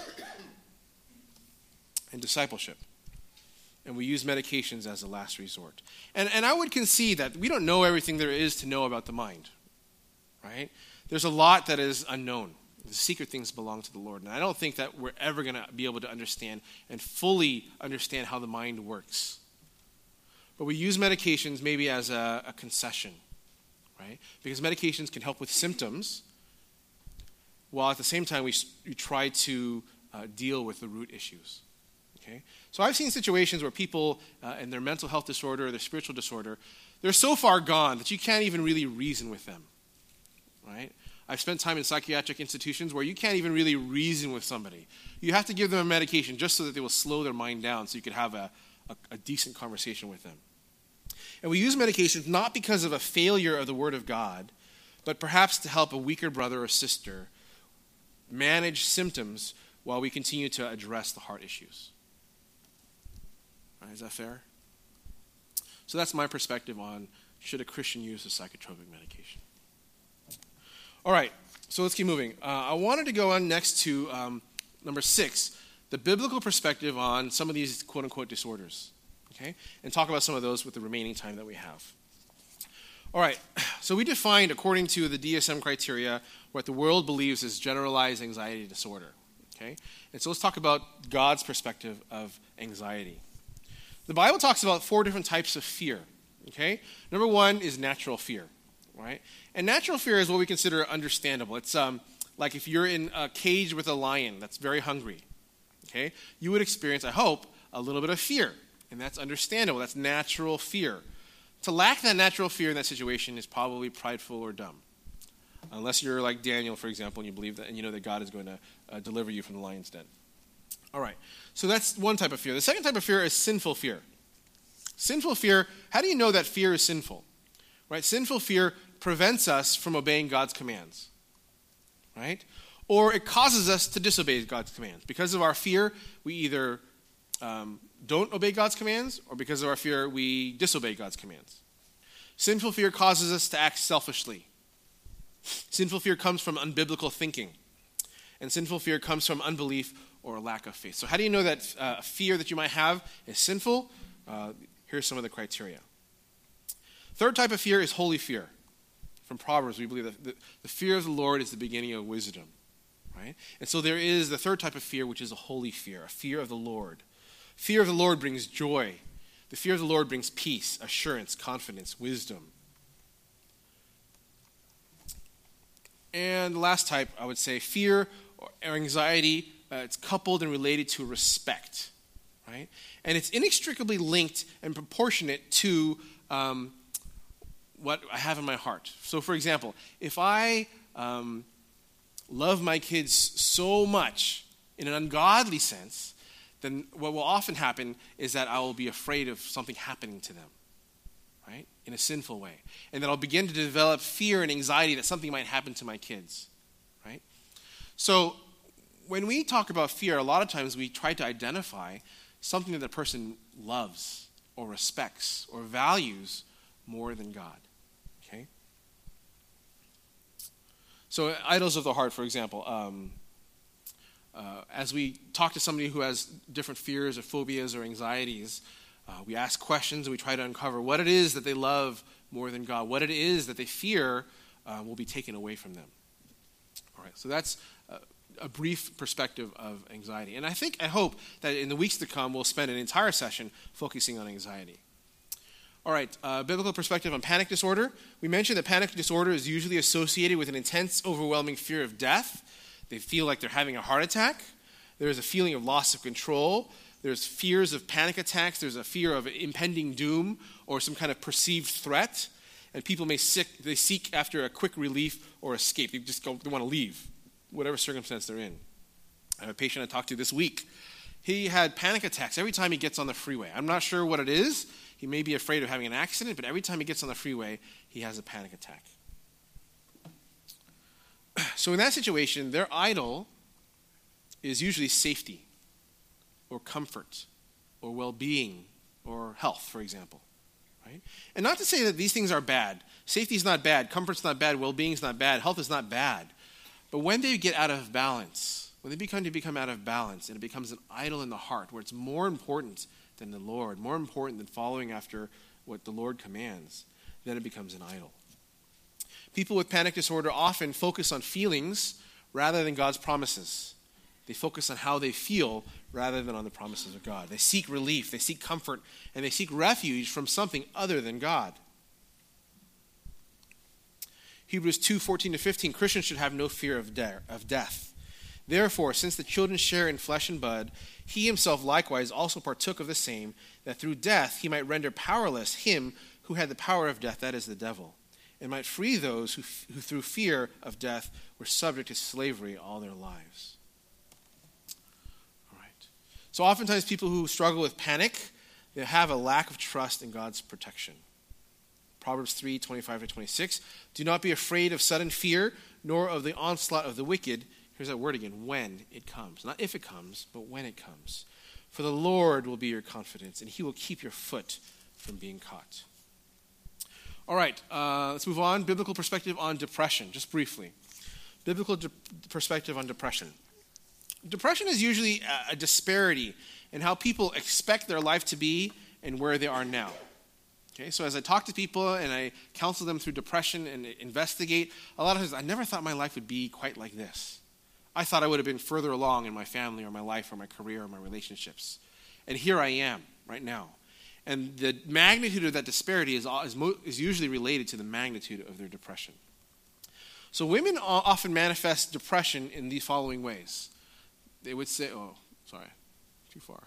And discipleship. And we use medications as a last resort. And I would concede that we don't know everything there is to know about the mind. Right? There's a lot that is unknown. The secret things belong to the Lord. And I don't think that we're ever going to be able to understand and fully understand how the mind works. But we use medications maybe as a concession, right? Because medications can help with symptoms, while at the same time we try to deal with the root issues. Okay? So I've seen situations where people in their mental health disorder or their spiritual disorder, they're so far gone that you can't even really reason with them. Right? I've spent time in psychiatric institutions where you can't even really reason with somebody. You have to give them a medication just so that they will slow their mind down so you could have a decent conversation with them. And we use medications not because of a failure of the Word of God, but perhaps to help a weaker brother or sister manage symptoms while we continue to address the heart issues. Right, is that fair? So that's my perspective on should a Christian use a psychotropic medication. All right, so let's keep moving. I wanted to go on next to number 6, the biblical perspective on some of these quote-unquote disorders, okay? And talk about some of those with the remaining time that we have. All right, so we defined, according to the DSM criteria, what the world believes is generalized anxiety disorder, okay? And so let's talk about God's perspective of anxiety. The Bible talks about 4 different types of fear, okay? Number 1 is natural fear. Right? And natural fear is what we consider understandable. It's like if you're in a cage with a lion that's very hungry, okay? You would experience, I hope, a little bit of fear. And that's understandable. That's natural fear. To lack that natural fear in that situation is probably prideful or dumb. Unless you're like Daniel, for example, and you believe that, and you know that God is going to deliver you from the lion's den. All right. So that's one type of fear. The second type of fear is sinful fear. Sinful fear, how do you know that fear is sinful? Right? Sinful fear prevents us from obeying God's commands, right? Or it causes us to disobey God's commands. Because of our fear, we either don't obey God's commands, or because of our fear, we disobey God's commands. Sinful fear causes us to act selfishly. Sinful fear comes from unbiblical thinking. And sinful fear comes from unbelief or a lack of faith. So how do you know that fear that you might have is sinful? Here's some of the criteria. Third type of fear is holy fear. From Proverbs, we believe that the fear of the Lord is the beginning of wisdom, right? And so there is the third type of fear, which is a holy fear, a fear of the Lord. Fear of the Lord brings joy. The fear of the Lord brings peace, assurance, confidence, wisdom. And the last type, I would say, fear or anxiety, it's coupled and related to respect, right? And it's inextricably linked and proportionate to what I have in my heart. So, for example, if I love my kids so much in an ungodly sense, then what will often happen is that I will be afraid of something happening to them, right, in a sinful way. And then I'll begin to develop fear and anxiety that something might happen to my kids, right? So when we talk about fear, a lot of times we try to identify something that the person loves or respects or values more than God, okay? So idols of the heart, for example, as we talk to somebody who has different fears or phobias or anxieties, we ask questions and we try to uncover what it is that they love more than God, what it is that they fear will be taken away from them. All right, so that's a brief perspective of anxiety. And I hope that in the weeks to come, we'll spend an entire session focusing on anxiety. All right, biblical perspective on panic disorder. We mentioned that panic disorder is usually associated with an intense, overwhelming fear of death. They feel like they're having a heart attack. There's a feeling of loss of control. There's fears of panic attacks. There's a fear of impending doom or some kind of perceived threat. And people may seek after a quick relief or escape. They want to leave, whatever circumstance they're in. I have a patient I talked to this week. He had panic attacks every time he gets on the freeway. I'm not sure what it is. He may be afraid of having an accident, but every time he gets on the freeway, he has a panic attack. So in that situation, their idol is usually safety or comfort or well-being or health, for example. Right? And not to say that these things are bad. Safety is not bad. Comfort's not bad. Well-being is not bad. Health is not bad. But when they get out of balance, when they become out of balance and it becomes an idol in the heart where it's more important than the Lord, more important than following after what the Lord commands, then it becomes an idol. People with panic disorder often focus on feelings rather than God's promises. They focus on how they feel rather than on the promises of God. They seek relief, they seek comfort, and they seek refuge from something other than God. Hebrews 2:14-15, Christians should have no fear of death. Therefore, since the children share in flesh and blood, he himself likewise also partook of the same, that through death he might render powerless him who had the power of death, that is the devil, and might free those who through fear of death were subject to slavery all their lives. All right. So oftentimes people who struggle with panic, they have a lack of trust in God's protection. Proverbs 3:25-26, do not be afraid of sudden fear, nor of the onslaught of the wicked. Here's that word again, when it comes. Not if it comes, but when it comes. For the Lord will be your confidence, and he will keep your foot from being caught. All right, let's move on. Biblical perspective on depression, just briefly. Biblical perspective on depression. Depression is usually a disparity in how people expect their life to be and where they are now. Okay, so as I talk to people and I counsel them through depression and investigate, a lot of times I never thought my life would be quite like this. I thought I would have been further along in my family or my life or my career or my relationships. And here I am right now. And the magnitude of that disparity is usually related to the magnitude of their depression. So women often manifest depression in these following ways. They would say, too far.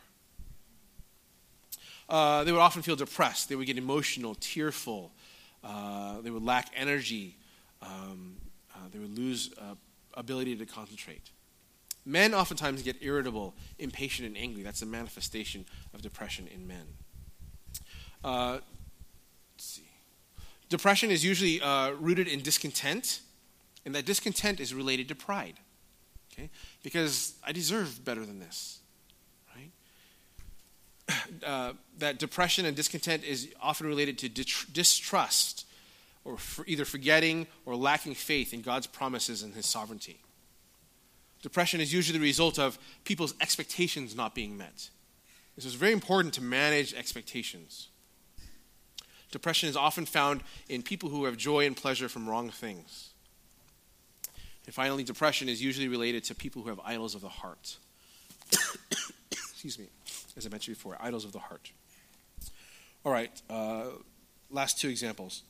They would often feel depressed. They would get emotional, tearful. They would lack energy. They would lose ability to concentrate. Men oftentimes get irritable, impatient, and angry. That's a manifestation of depression in men. Let's see. Depression is usually rooted in discontent, and that discontent is related to pride. Okay? Because I deserve better than this. Right? That depression and discontent is often related to distrust, or either forgetting or lacking faith in God's promises and his sovereignty. Depression is usually the result of people's expectations not being met. This is very important to manage expectations. Depression is often found in people who have joy and pleasure from wrong things. And finally, depression is usually related to people who have idols of the heart. Excuse me, as I mentioned before, idols of the heart. All right, last two examples.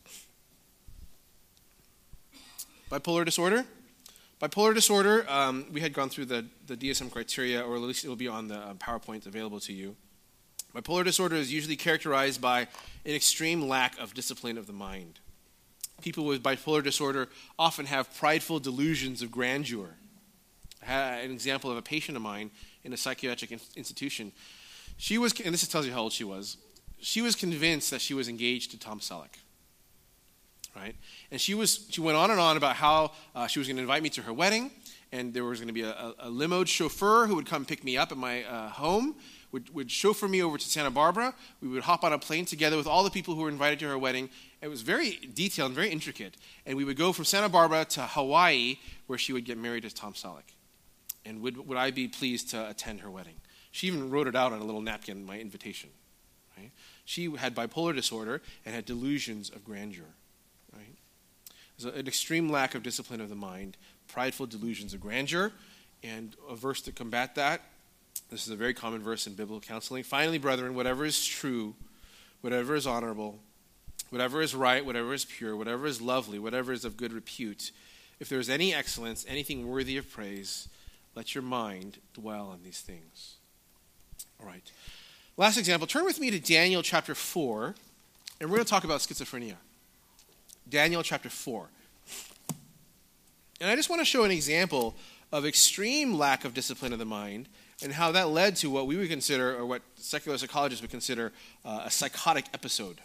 Bipolar disorder. Bipolar disorder, we had gone through the DSM criteria, or at least it will be on the PowerPoint available to you. Bipolar disorder is usually characterized by an extreme lack of discipline of the mind. People with bipolar disorder often have prideful delusions of grandeur. I had an example of a patient of mine in a psychiatric institution. She was, and this tells you how old she was convinced that she was engaged to Tom Selleck. Right? And she went on and on about how she was going to invite me to her wedding, and there was going to be a limoed chauffeur who would come pick me up at my home, would chauffeur me over to Santa Barbara. We would hop on a plane together with all the people who were invited to her wedding. It was very detailed and very intricate. And we would go from Santa Barbara to Hawaii, where she would get married to Tom Selleck. And would I be pleased to attend her wedding? She even wrote it out on a little napkin, my invitation. Right? She had bipolar disorder and had delusions of grandeur. Right? There's an extreme lack of discipline of the mind, prideful delusions of grandeur, and a verse to combat that. This is a very common verse in biblical counseling. Finally, brethren, whatever is true, whatever is honorable, whatever is right, whatever is pure, whatever is lovely, whatever is of good repute, if there is any excellence, anything worthy of praise, let your mind dwell on these things. All right. Last example, turn with me to Daniel chapter 4, and we're going to talk about schizophrenia. Daniel chapter 4. And I just want to show an example of extreme lack of discipline of the mind and how that led to what we would consider, or what secular psychologists would consider, a psychotic episode.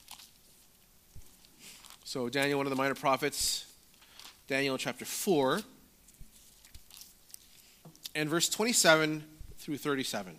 So Daniel, one of the minor prophets, Daniel chapter 4, and verse 27 through 37.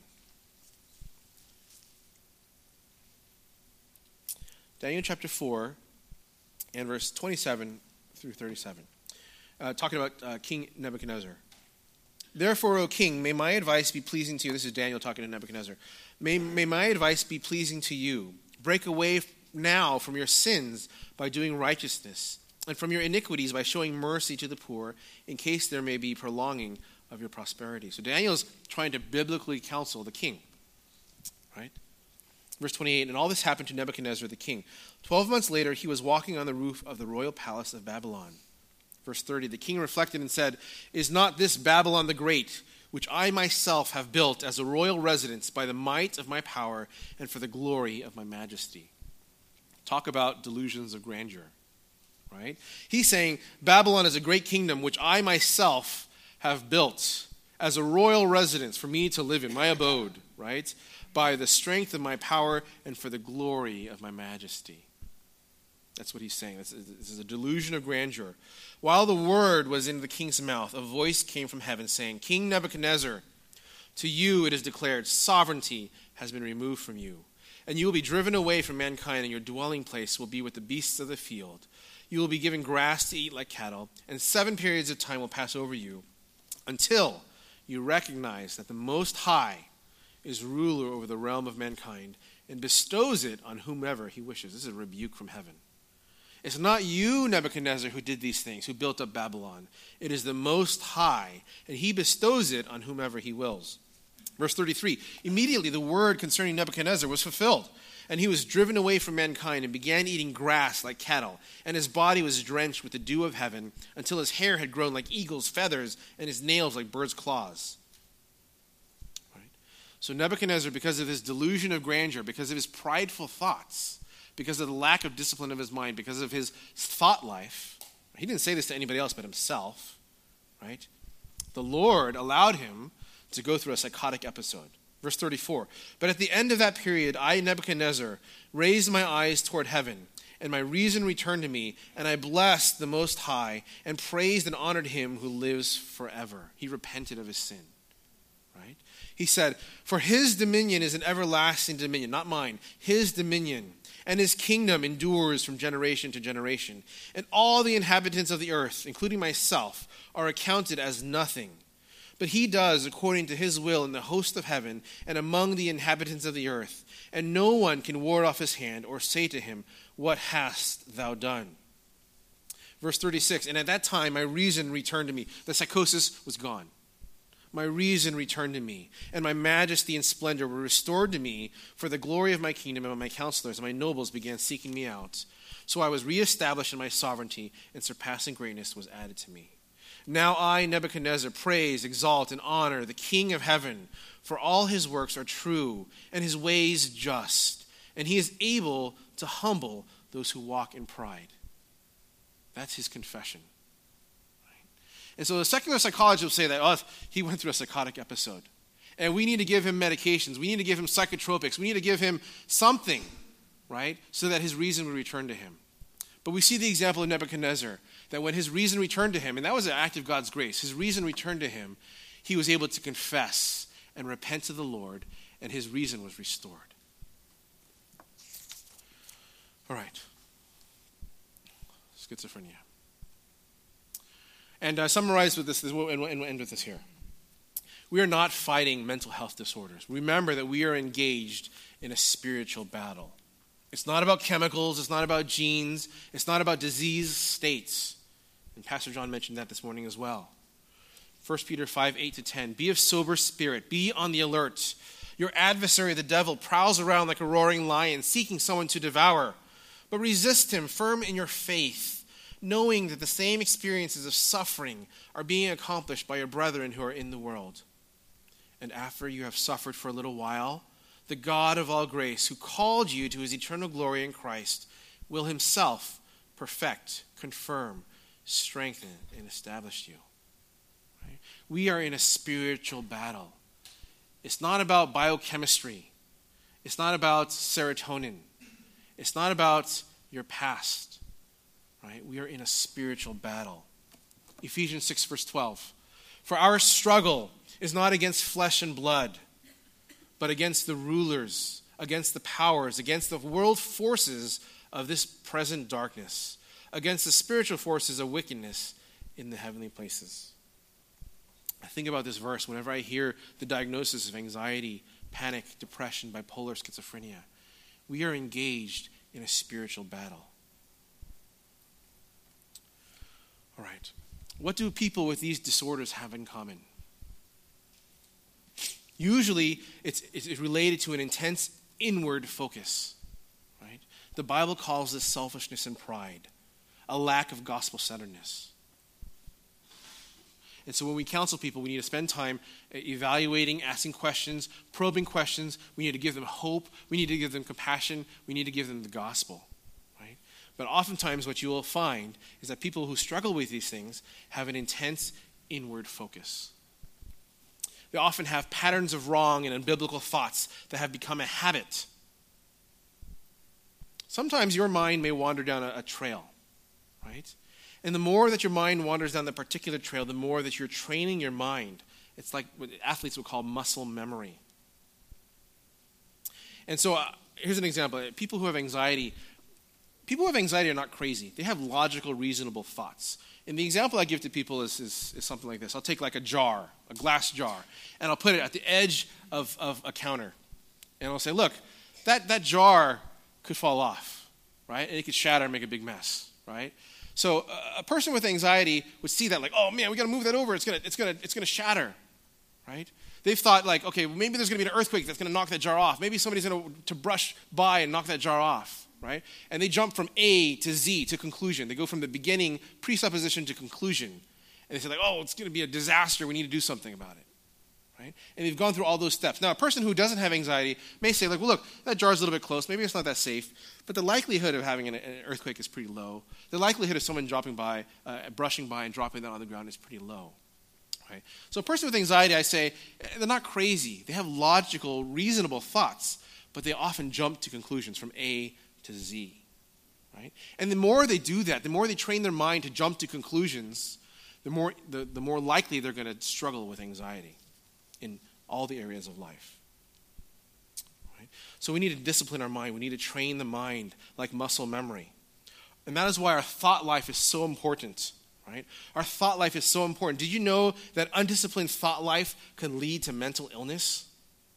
Daniel chapter 4, and verse 27 through 37. Talking about King Nebuchadnezzar. Therefore, O king, may my advice be pleasing to you. This is Daniel talking to Nebuchadnezzar. May my advice be pleasing to you. Break away now from your sins by doing righteousness, and from your iniquities by showing mercy to the poor, in case there may be prolonging of your prosperity. So Daniel's trying to biblically counsel the king. Right? Verse 28, and all this happened to Nebuchadnezzar the king. 12 months later, he was walking on the roof of the royal palace of Babylon. Verse 30, the king reflected and said, is not this Babylon the Great, which I myself have built as a royal residence by the might of my power and for the glory of my majesty? Talk about delusions of grandeur, right? He's saying, Babylon is a great kingdom which I myself have built as a royal residence for me to live in, my abode, right? By the strength of my power and for the glory of my majesty. That's what he's saying. This is a delusion of grandeur. While the word was in the king's mouth, a voice came from heaven saying, King Nebuchadnezzar, to you it is declared, sovereignty has been removed from you, and you will be driven away from mankind, and your dwelling place will be with the beasts of the field. You will be given grass to eat like cattle, and 7 periods of time will pass over you, until you recognize that the Most High is ruler over the realm of mankind, and bestows it on whomever he wishes. This is a rebuke from heaven. It's not you, Nebuchadnezzar, who did these things, who built up Babylon. It is the Most High, and he bestows it on whomever he wills. Verse 33, immediately the word concerning Nebuchadnezzar was fulfilled, and he was driven away from mankind and began eating grass like cattle, and his body was drenched with the dew of heaven until his hair had grown like eagle's feathers and his nails like bird's claws. Right? So Nebuchadnezzar, because of his delusion of grandeur, because of his prideful thoughts, because of the lack of discipline of his mind, because of his thought life, he didn't say this to anybody else but himself, right? The Lord allowed him to go through a psychotic episode. Verse 34, but at the end of that period, I, Nebuchadnezzar, raised my eyes toward heaven, and my reason returned to me, and I blessed the Most High, and praised and honored him who lives forever. He repented of his sin, right? He said, for his dominion is an everlasting dominion, not mine, his dominion, and his kingdom endures from generation to generation. And all the inhabitants of the earth, including myself, are accounted as nothing. But he does according to his will in the host of heaven and among the inhabitants of the earth. And no one can ward off his hand or say to him, what hast thou done? Verse 36, and at that time my reason returned to me. The psychosis was gone. My reason returned to me, and my majesty and splendor were restored to me for the glory of my kingdom, and my counselors and my nobles began seeking me out. So I was reestablished in my sovereignty, and surpassing greatness was added to me. Now I, Nebuchadnezzar, praise, exalt, and honor the King of heaven, for all his works are true, and his ways just, and he is able to humble those who walk in pride. That's his confession. Right? And so the secular psychologist will say that, oh, he went through a psychotic episode. And we need to give him medications. We need to give him psychotropics. We need to give him something, right, so that his reason would return to him. But we see the example of Nebuchadnezzar, that when his reason returned to him, and that was an act of God's grace, his reason returned to him, he was able to confess and repent to the Lord, and his reason was restored. All right. Schizophrenia. And I summarize with this, and we'll end with this here. We are not fighting mental health disorders. Remember that we are engaged in a spiritual battle. It's not about chemicals. It's not about genes. It's not about disease states. And Pastor John mentioned that this morning as well. 1 Peter 5:8-10. Be of sober spirit. Be on the alert. Your adversary, the devil, prowls around like a roaring lion, seeking someone to devour. But resist him, firm in your faith, knowing that the same experiences of suffering are being accomplished by your brethren who are in the world. And after you have suffered for a little while, the God of all grace, who called you to his eternal glory in Christ, will himself perfect, confirm, strengthen, and establish you. Right? We are in a spiritual battle. It's not about biochemistry. It's not about serotonin. It's not about your past. Right? We are in a spiritual battle. Ephesians 6, verse 12. For our struggle is not against flesh and blood, but against the rulers, against the powers, against the world forces of this present darkness, against the spiritual forces of wickedness in the heavenly places. I think about this verse whenever I hear the diagnosis of anxiety, panic, depression, bipolar, schizophrenia. We are engaged in a spiritual battle. All right. What do people with these disorders have in common? Usually, it's related to an intense inward focus. Right? The Bible calls this selfishness and pride, a lack of gospel-centeredness. And so when we counsel people, we need to spend time evaluating, asking questions, probing questions. We need to give them hope. We need to give them compassion. We need to give them the gospel. Right? But oftentimes what you will find is that people who struggle with these things have an intense inward focus. They often have patterns of wrong and unbiblical thoughts that have become a habit. Sometimes your mind may wander down a trail, right? And the more that your mind wanders down the particular trail, the more that you're training your mind. It's like what athletes would call muscle memory. And so here's an example. People who have anxiety are not crazy. They have logical, reasonable thoughts. And the example I give to people is something like this. I'll take like a jar, a glass jar, and I'll put it at the edge of a counter. And I'll say, look, that jar could fall off, right? And it could shatter and make a big mess, right? So a person with anxiety would see that like, oh man, we got to move that over. It's gonna shatter, right? They've thought like, okay, well, maybe there's going to be an earthquake that's going to knock that jar off. Maybe somebody's going to brush by and knock that jar off, right? And they jump from A to Z to conclusion. They go from the beginning presupposition to conclusion, and they say like, oh, it's going to be a disaster. We need to do something about it, right? And they've gone through all those steps. Now, a person who doesn't have anxiety may say like, well, look, that jar's a little bit close. Maybe it's not that safe. But the likelihood of having an earthquake is pretty low. The likelihood of someone dropping by, brushing by and dropping that on the ground is pretty low. Right? So a person with anxiety, I say, they're not crazy. They have logical, reasonable thoughts, but they often jump to conclusions from A to Z. Right? And the more they do that, the more they train their mind to jump to conclusions, the more likely they're going to struggle with anxiety in all the areas of life. Right? So we need to discipline our mind. We need to train the mind like muscle memory. And that is why our thought life is so important. Right? Our thought life is so important. Did you know that undisciplined thought life can lead to mental illness?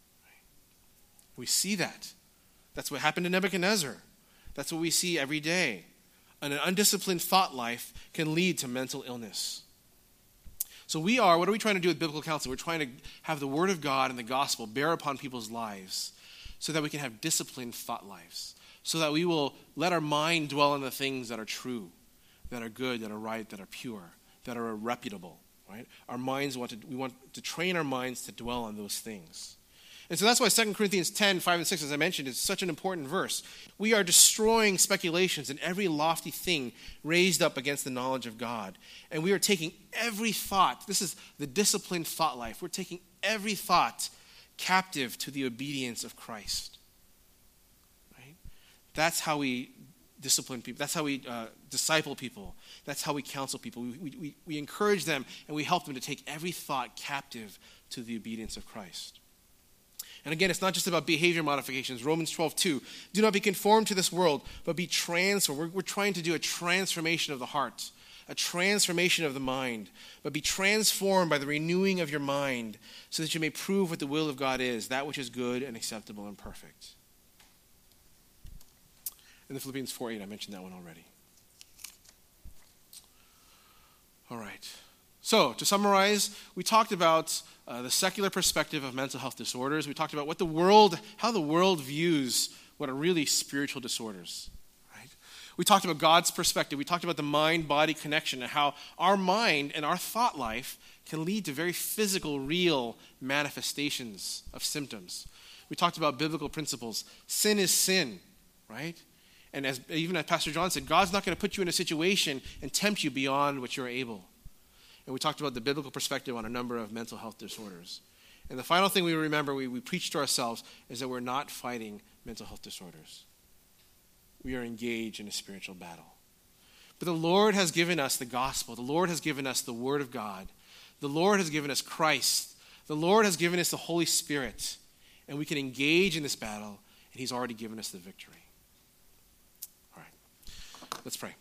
We see that. That's what happened to Nebuchadnezzar. That's what we see every day. An undisciplined thought life can lead to mental illness. So what are we trying to do with biblical counsel? We're trying to have the Word of God and the gospel bear upon people's lives so that we can have disciplined thought lives, so that we will let our mind dwell on the things that are true, that are good, that are right, that are pure, that are reputable, right? We want to train our minds to dwell on those things. And so that's why 2 Corinthians 10, 5 and 6, as I mentioned, is such an important verse. We are destroying speculations and every lofty thing raised up against the knowledge of God. And we are taking every thought, this is the disciplined thought life, we're taking every thought captive to the obedience of Christ. Right? That's how we discipline people. That's how we disciple people. That's how we counsel people. We encourage them and we help them to take every thought captive to the obedience of Christ. And again, it's not just about behavior modifications. Romans 12:2, do not be conformed to this world, but be transformed. We're trying to do a transformation of the heart, a transformation of the mind, but be transformed by the renewing of your mind so that you may prove what the will of God is, that which is good and acceptable and perfect. In the Philippians 4:8, I mentioned that one already. All right. So, to summarize, we talked about the secular perspective of mental health disorders. We talked about how the world views what are really spiritual disorders. Right? We talked about God's perspective. We talked about the mind-body connection and how our mind and our thought life can lead to very physical, real manifestations of symptoms. We talked about biblical principles. Sin is sin, right? And even as Pastor John said, God's not going to put you in a situation and tempt you beyond what you're able. And we talked about the biblical perspective on a number of mental health disorders. And the final thing we remember, we preach to ourselves, is that we're not fighting mental health disorders. We are engaged in a spiritual battle. But the Lord has given us the gospel. The Lord has given us the Word of God. The Lord has given us Christ. The Lord has given us the Holy Spirit. And we can engage in this battle, and He's already given us the victory. All right, let's pray.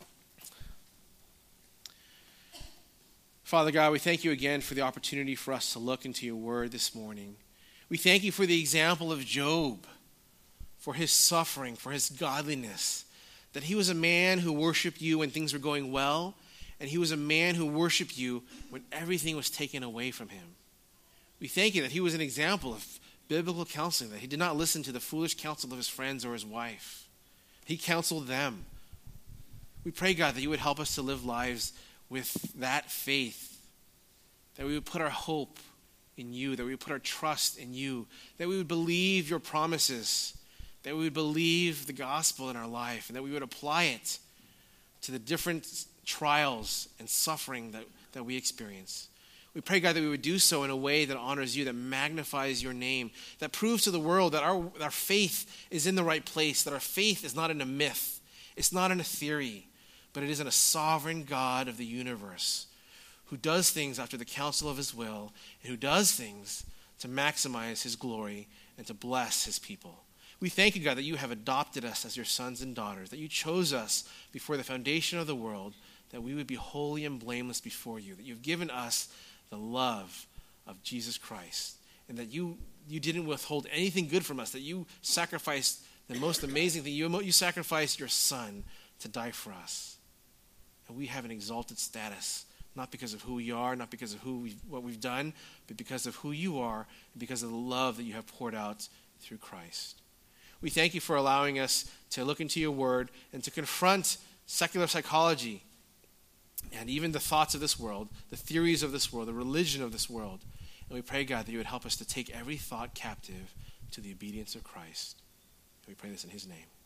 Father God, we thank you again for the opportunity for us to look into your word this morning. We thank you for the example of Job, for his suffering, for his godliness, that he was a man who worshiped you when things were going well, and he was a man who worshiped you when everything was taken away from him. We thank you that he was an example of biblical counseling, that he did not listen to the foolish counsel of his friends or his wife. He counseled them. We pray, God, that you would help us to live lives with that faith, that we would put our hope in you, that we would put our trust in you, that we would believe your promises, that we would believe the gospel in our life, and that we would apply it to the different trials and suffering that we experience. We pray, God, that we would do so in a way that honors you, that magnifies your name, that proves to the world that our faith is in the right place, that our faith is not in a myth, it's not in a theory, but it is in a sovereign God of the universe who does things after the counsel of his will and who does things to maximize his glory and to bless his people. We thank you, God, that you have adopted us as your sons and daughters, that you chose us before the foundation of the world, that we would be holy and blameless before you, that you've given us the love of Jesus Christ, and that you didn't withhold anything good from us, that you sacrificed the most amazing thing. You sacrificed your son to die for us. And we have an exalted status, not because of who we are, not because of what we've done, but because of who you are, and because of the love that you have poured out through Christ. We thank you for allowing us to look into your word and to confront secular psychology and even the thoughts of this world, the theories of this world, the religion of this world. And we pray, God, that you would help us to take every thought captive to the obedience of Christ. And we pray this in his name.